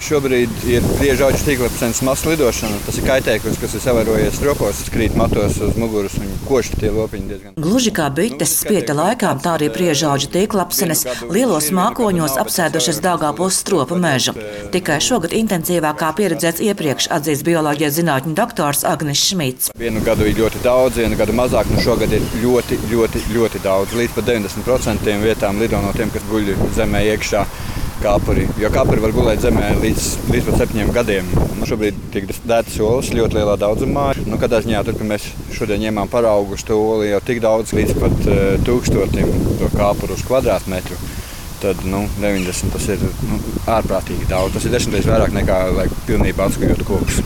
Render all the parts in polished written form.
Šobrīd ir priežu auģu tīklapsenes masu lidošana. Tas ir kaitēklis, kas ir savarojies stropos, krīt matos uz muguras un koši tie lopiņi diezgan. Gluži kā bites spieta laikā, tā arī priežu auģu tīklapsenes lielos mākoņos apsēdušas Daugavpils stropu mežu. Tikai šogad intensīvākā pieredzēts iepriekš, atzīst bioloģijas zinātņu doktors Agnis Šmits. Vienu gadu ir ļoti daudz, vienu gadu mazāk, šogad ir ļoti daudz. Līdz pat 90% vietām lido no tiem, kas guļ zemē iekšā kāpuri. Jo kāpuri var gulēt zemē līdz pat 7 gadiem. Šobrīd tiek dētas olas ļoti lielā daudzumā. Katrā ziņā, tur, kad mēs šodien ņēmām paraugu uz to olu, jau tik daudz, līdz pat 1000 to kāpuru uz kvadrātmetru. Tad 90 tas ir ārprātīgi daudz. Tas ir 10 reizes vairāk nekā, lai pilnībā atskujot kokus.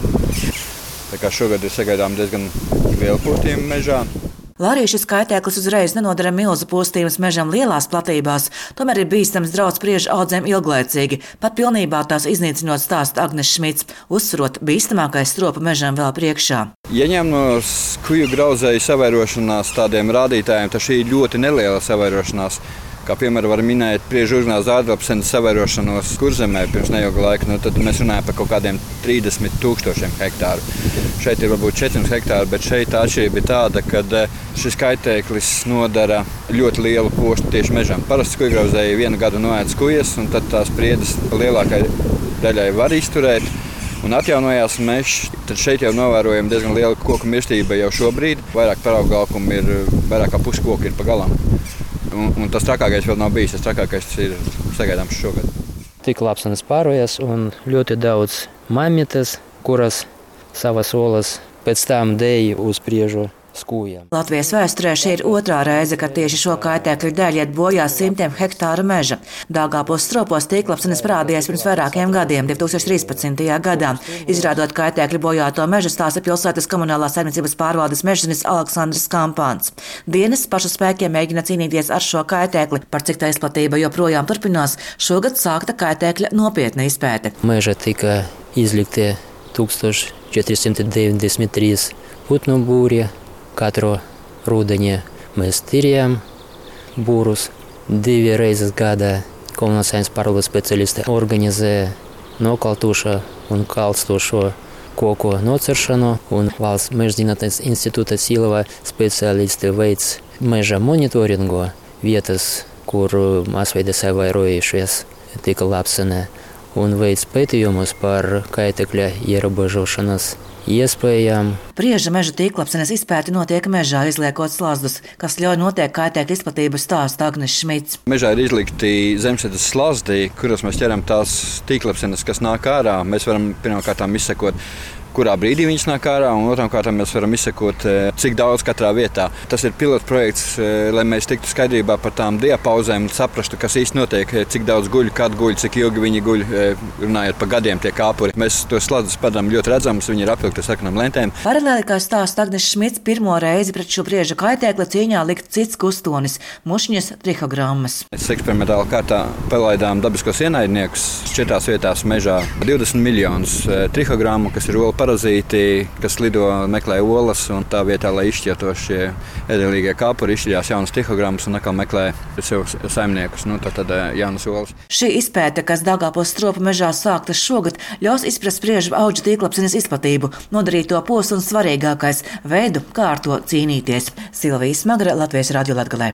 Tā kā šogad ir sagaidām diezgan liela postījuma mežā. Lai arī šis kaitēklis uzreiz nenodara milzu postījumus mežam lielās platībās, tomēr ir bīstams draudz priežu audzēm ilglaicīgi, pat pilnībā tās iznīcinot, stāsta Agnis Šmits, uzsverot bīstamākais stropu mežam vēl priekšā. Ja ņem no skuju grauzēju savairošanās tādiem rādītājiem, tad šī ir ļoti neliela savairošanās. Kā piemēram var minēt priežu urzinātās ārdlapsenes savairošanos Kurzemē pirms neilga laika, tad mēs runājam par kaut kādiem 30,000 hektāru. Šeit ir varbūt 400 hektāri, bet šeit tā atšķirība ir tāda, ka šis kaitēklis nodara ļoti lielu postu tieši mežam. Parasti skujgrauzēji vienu gadu noēd skujas, un tad tās priedes lielākai daļai var izturēt. Un atjaunojās mežs, tad šeit jau novērojam diezgan liela koku mirstība jau šobrīd. Vairāk paraugalkumu ir, vairāk kā pusi koku ir pa galam. Un tas trakākais vēl nav bijis, tas trakākais ir sagaidāms šogad. Tīklapsenes pārojas un ļoti daudz maimītes, kuras savas olas pēc tam dēja uz priežu skujām. Latvijas vēsturē šī ir otrā reize, kad tieši šo kaitēkļu dēļ iet bojā simtiem hektāru meža. Daugavpils stropos tīklapsenes parādījās pirms vairākiem gadiem, 2013. gadā. Izrādot kaitēkļu bojāto mežu, stāsta pilsētas komunālās saimniecības pārvaldes mežzinis Aleksandrs Kampāns. Dienas pašu spēkiem mēģina cīnīties ar šo kaitēkli, par cik tā izplatība joprojām turpinās. Šogad sākta kaitēkļa nopietna izpēte. Meža tika izlikti 1493 putnu būri. Katru rudeni mēs tīrījām būrus. 2 reizes gadā komunālās saimniecības pārvaldes speciālisti organizē nokaltošo un kalstošo koku nociršanu, un Valsts mežzinātnes institūta Silava speciālisti veic meža monitoringu vietas, kur masveida savairojušies tīklapsenē, un veic pētījumus par kaitēkļa ierobežošanas iespējām. Priežu meža tīklapsenes izpēte notiek mežā, izliekot slazdus, kas ļauj noteikt kaitēkļa izplatību, stāsta Agnis Šmits. Mežā ir izlikti zemesēdes slazdi, kuros mēs ķeram tās tīklapsenes, kas nāk ārā. Mēs varam pirmkārtām izsekot, kurā brīdī viņas nāk ārā, un otrām kārtām mēs varam izsekot, cik daudz katrā vietā. Tas ir pilotprojekts, lai mēs tiktu skaidrībā par tām diapauzēm un saprastu, kas īsti notiek, cik daudz guļ, kad guļ, cik ilgi viņi guļ, runājot par gadiem tie kāpuri. Mēs tos slazdus padarām ļoti redzamus, viņi ir apvilkti ar sarkanām lentēm. Paralēli, kā stāsta Agnis Šmits, pirmo reizi pret šo priežu kaitēkli cīņā likt cits kustonis – mušņas trihogrammas. Mēs eksperimentālā kārtā palaidām dabiskos ienaidniekus 4 vietās mežā. 20 miljonus trihogrammu, kas ir olu parazīti, kas lido, meklē olas, un tā vietā, lai izšķietos šie ēdelīgie kāpuri, izšķiļās jaunas trihogrammas un atkal meklē sev saimniekus, tad jaunas olas. Šī izpēte, kas Daugavpils stropu mežā sāktas šogad, ļaus izprast priežu auģu tīklapsenes izplatību, nodarīt to posmu un svarīgākais veidu, kā ar to cīnīties. Silvija Smagre, Latvijas Radio Latgalē.